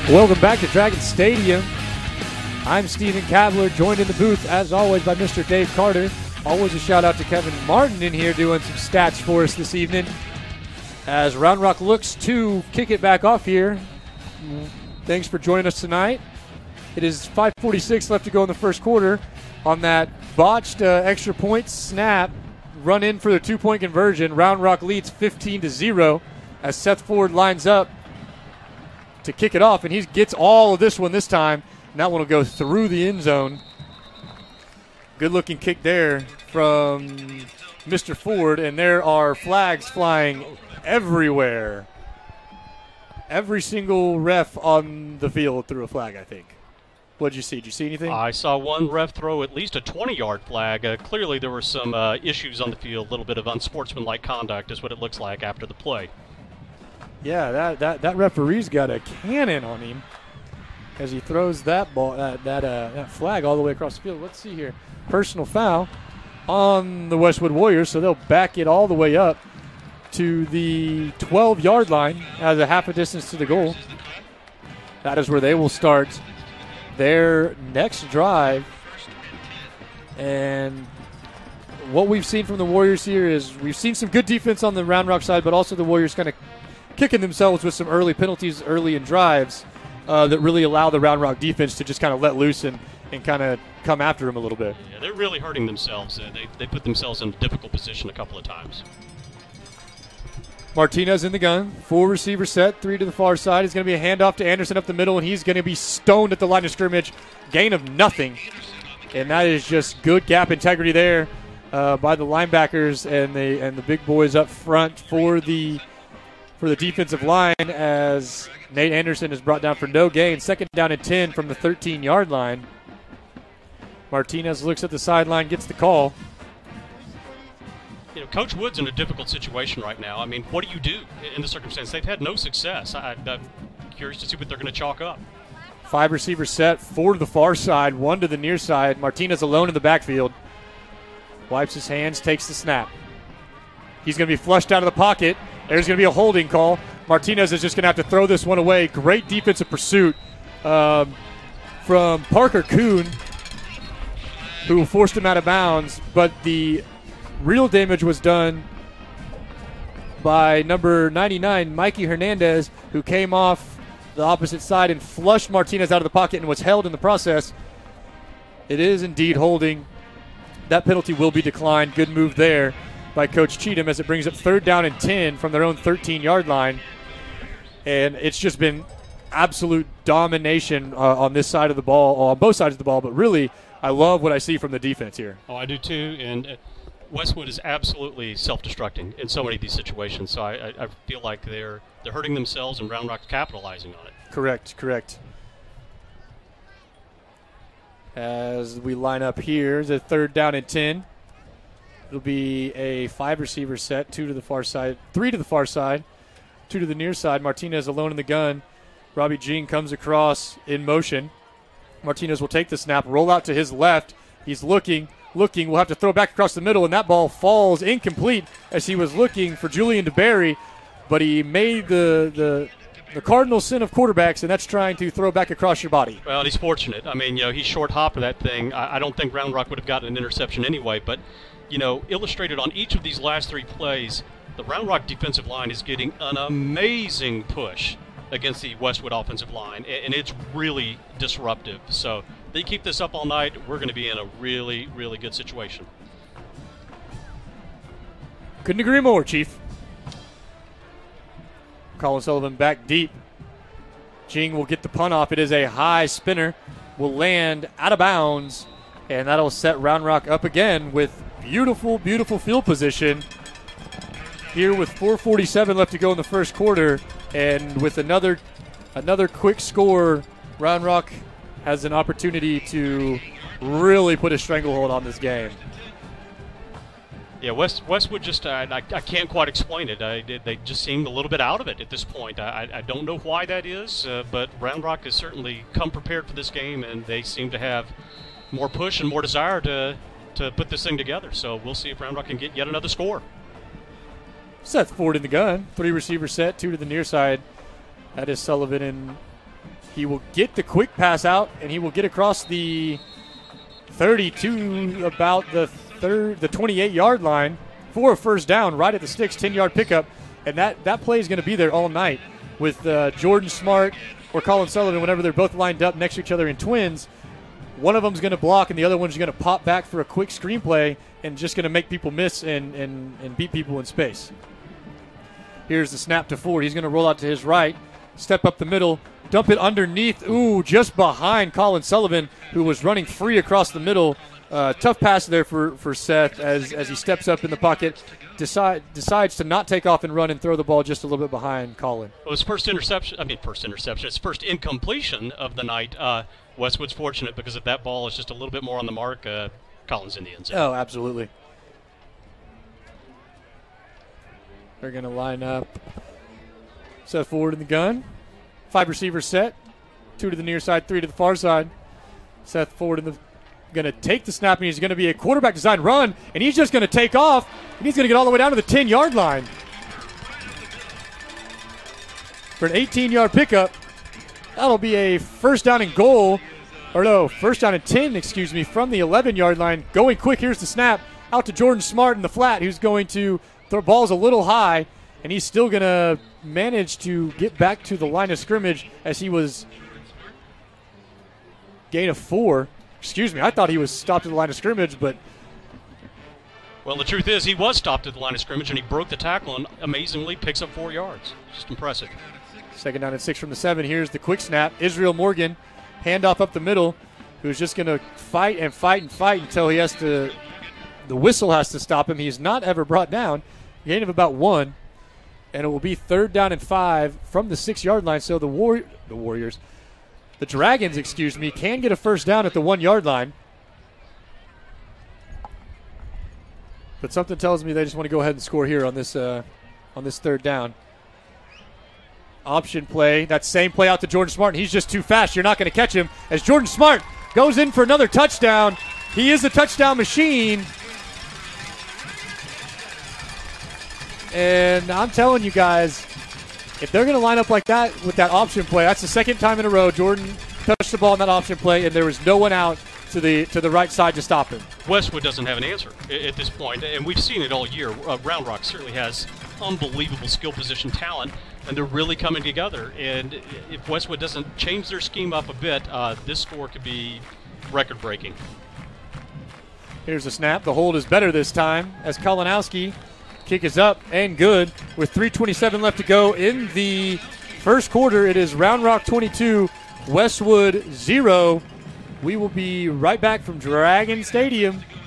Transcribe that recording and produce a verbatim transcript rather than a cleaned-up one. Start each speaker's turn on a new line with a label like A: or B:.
A: Welcome back to Dragon Stadium. I'm Stephen Cavler, joined in the booth, as always, by Mister Dave Carter. Always a shout-out to Kevin Martin in here doing some stats for us this evening. As Round Rock looks to kick it back off here. Thanks for joining us tonight. It is five forty-six left to go in the first quarter. On that botched uh, extra point snap, run in for the two-point conversion. Round Rock leads fifteen to zero as Seth Ford lines up to kick it off, and he gets all of this one this time. And that one will go through the end zone. Good-looking kick there from Mister Ford, and there are flags flying everywhere. Every single ref on the field threw a flag, I think. What did you see? Did you see anything?
B: I saw one ref throw at least a twenty-yard flag. Uh, clearly there were some uh, issues on the field, a little bit of unsportsmanlike conduct is what it looks like after the play.
A: Yeah, that, that, that referee's got a cannon on him as he throws that ball, that that, uh, that flag all the way across the field. Let's see here. Personal foul on the Westwood Warriors, so they'll back it all the way up to the twelve-yard line as a half a distance to the goal. That is where they will start their next drive. And what we've seen from the Warriors here is we've seen some good defense on the Round Rock side, but also the Warriors kind of kicking themselves with some early penalties early in drives uh, that really allow the Round Rock defense to just kind of let loose and, and kind of come after them a little bit.
B: Yeah, they're really hurting themselves. Uh, they, they put themselves in a difficult position a couple of times.
A: Martinez in the gun, full receiver set, three to the far side. It's going to be a handoff to Anderson up the middle, and he's going to be stoned at the line of scrimmage. Gain of nothing, and that is just good gap integrity there uh, by the linebackers and the and the big boys up front for the for the defensive line as Nate Anderson is brought down for no gain. Second down and ten from the thirteen-yard line. Martinez looks at the sideline, gets the call.
B: You know, Coach Wood's in a difficult situation right now. I mean, what do you do in the circumstance? They've had no success. I, I'm curious to see what they're going to chalk up.
A: Five receiver set, four to the far side, one to the near side. Martinez alone in the backfield. Wipes his hands, takes the snap. He's going to be flushed out of the pocket. There's going to be a holding call. Martinez is just going to have to throw this one away. Great defensive pursuit um, from Parker Kuhn, who forced him out of bounds, but the real damage was done by number ninety-nine, Mikey Hernandez, who came off the opposite side and flushed Martinez out of the pocket and was held in the process. It is indeed holding. That penalty will be declined. Good move there by Coach Cheatham as it brings up third down and ten from their own thirteen-yard line. And it's just been absolute domination uh, on this side of the ball, on both sides of the ball, but really I love what I see from the defense here.
B: Oh, I do too, and uh, Westwood is absolutely self-destructing in so many of these situations, so I, I, I feel like they're they're hurting themselves and Round Rock's capitalizing on it.
A: Correct, correct. As we line up here, the third down and ten. It'll be a five receiver set, two to the far side, three to the far side, two to the near side. Martinez alone in the gun. Robbie Jean comes across in motion. Martinez will take the snap, roll out to his left. He's looking, looking. We'll have to throw back across the middle, and that ball falls incomplete as he was looking for Julian DeBerry, but he made the the the cardinal sin of quarterbacks, and that's trying to throw back across your body.
B: Well, he's fortunate. I mean, you know, he short hopped that thing. I, I don't think Round Rock would have gotten an interception anyway, but, you know, illustrated on each of these last three plays, the Round Rock defensive line is getting an amazing push against the Westwood offensive line, and it's really disruptive. So they keep this up all night, we're going to be in a really, really good situation.
A: Couldn't agree more, Chief. Colin Sullivan back deep. Jing will get the punt off. It is a high spinner. Will land out of bounds, and that'll set Round Rock up again with beautiful, beautiful field position. Here with four forty-seven left to go in the first quarter, and with another another quick score, Round Rock has an opportunity to really put a stranglehold on this game.
B: Yeah, West, Westwood just, uh, I, I can't quite explain it. I, they just seemed a little bit out of it at this point. I, I don't know why that is, uh, but Round Rock has certainly come prepared for this game, and they seem to have more push and more desire to, to put this thing together. So we'll see if Round Rock can get yet another score.
A: Seth Ford in the gun. Three receiver set, two to the near side. That is Sullivan in He will get the quick pass out, and he will get across the thirty to about the third, the twenty-eight-yard line for a first down right at the sticks, ten-yard pickup. And that, that play is going to be there all night with uh, Jordan Smart or Colin Sullivan, whenever they're both lined up next to each other in twins. One of them's going to block, and the other one's going to pop back for a quick screenplay and just going to make people miss and, and, and beat people in space. Here's the snap to Ford. He's going to roll out to his right, step up the middle, dump it underneath. Ooh, just behind Colin Sullivan, who was running free across the middle. Uh, tough pass there for, for Seth as, as he steps up in the pocket, decide, decides to not take off and run and throw the ball just a little bit behind Colin.
B: It was first interception. I mean, first interception. It's first incompletion of the night. Uh, Westwood's fortunate because if that ball is just a little bit more on the mark, uh, Colin's in the end zone.
A: Oh, absolutely. They're going to line up. Seth Ford in the gun. Five receivers set. Two to the near side, three to the far side. Seth Ford in the going to take the snap, and he's going to be a quarterback design run, and he's just going to take off, and he's going to get all the way down to the ten-yard line for an eighteen-yard pickup. That'll be a first down and goal, or no, first down and ten, excuse me, from the eleven-yard line. Going quick, here's the snap, out to Jordan Smart in the flat, who's going to throw balls a little high, and he's still going to manage to get back to the line of scrimmage as he was gain of four. Excuse me, I thought he was stopped at the line of scrimmage, but...
B: Well, the truth is he was stopped at the line of scrimmage, and he broke the tackle and amazingly picks up four yards. Just impressive.
A: Second down and six from the seven. Here's the quick snap. Israel Morgan, handoff up the middle, who's just going to fight and fight and fight until he has to... The whistle has to stop him. He's not ever brought down. Gain of about one, and it will be third down and five from the six-yard line. So the war, the Warriors... The Dragons, excuse me, can get a first down at the one-yard line. But something tells me they just want to go ahead and score here on this uh, on this third down. Option play, that same play out to Jordan Smart, and he's just too fast. You're not going to catch him as Jordan Smart goes in for another touchdown. He is a touchdown machine. And I'm telling you guys, if they're going to line up like that with that option play, that's the second time in a row Jordan touched the ball in that option play, and there was no one out to the to the right side to stop him.
B: Westwood doesn't have an answer at this point, and we've seen it all year. Uh, Round Rock certainly has unbelievable skill position talent, and they're really coming together. And if Westwood doesn't change their scheme up a bit, uh, this score could be record-breaking.
A: Here's the snap. The hold is better this time as Kalinowski. Kick is up and good with three twenty-seven left to go in the first quarter. It is Round Rock twenty-two, Westwood zero. We will be right back from Dragon Stadium